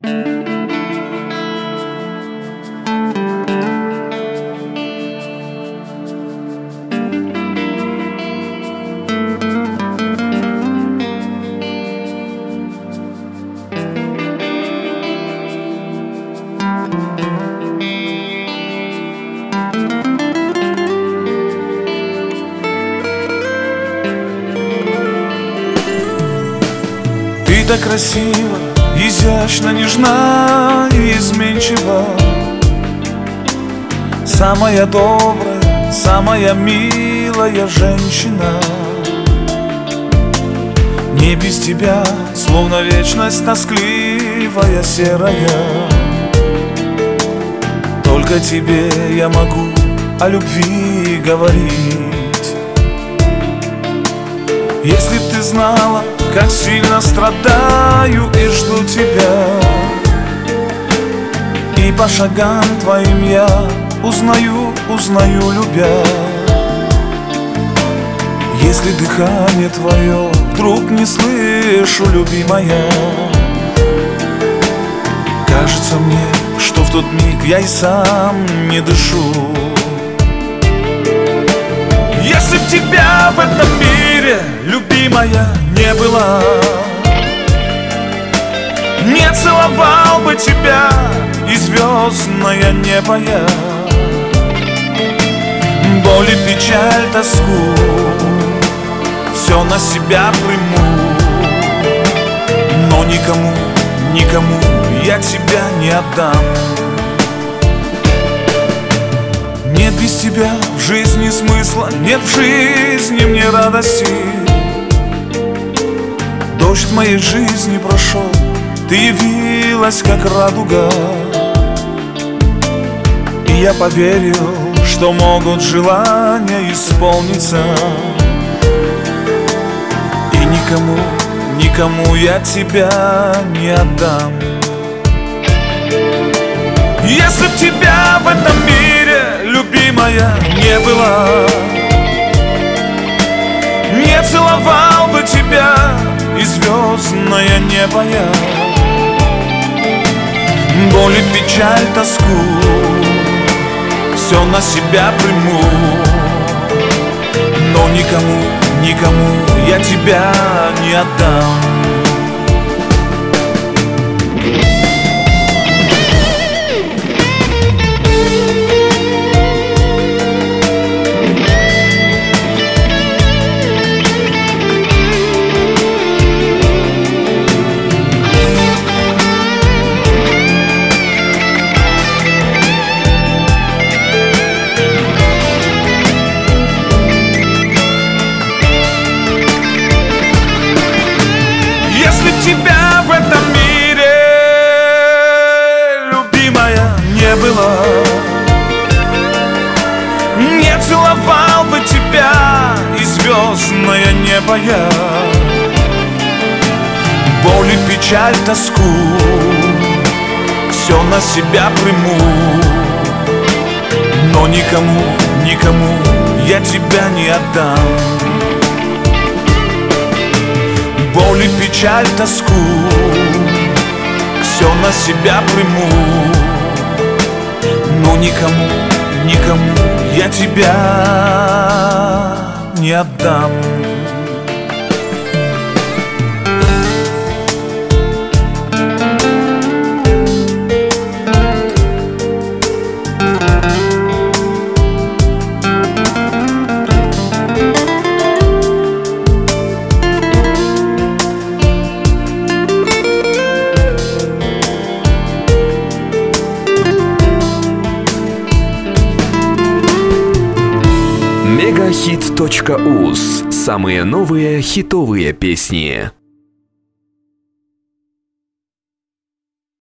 Ты так красива, изящно, нежна и изменчива. Самая добрая, самая милая женщина. Не без тебя, словно вечность тоскливая, серая. Только тебе я могу о любви говорить. Если б ты знала, как сильно страдаю и жду тебя, и по шагам твоим я узнаю, любя. Если дыхание твое вдруг не слышу, любимая, кажется мне, что в тот миг я и сам не дышу. Если б тебя в этом мире, любимая, не было, не целовал бы тебя и звездное небо я. Боль и печаль, тоску все на себя приму, но никому, никому я тебя не отдам. Нет без тебя в жизни смысла, нет в жизни мне радости. Дождь в моей жизни прошел, ты явилась как радуга. И я поверил, что могут желания исполниться. И никому, никому я тебя не отдам. Если б тебя в этом мире, любимая, не было, не целовал бы тебя и звездное небо я. Боль и печаль, тоску все на себя приму, но никому, никому я тебя не отдам. Тебя в этом мире, любимая, не было, не целовал бы тебя и звездное небо я. Боль и печаль, тоску все на себя приму, но никому, никому я тебя не отдам. Боль и печаль, тоску все на себя приму, но никому, никому я тебя не отдам. Мегахит.уз. Самые новые хитовые песни.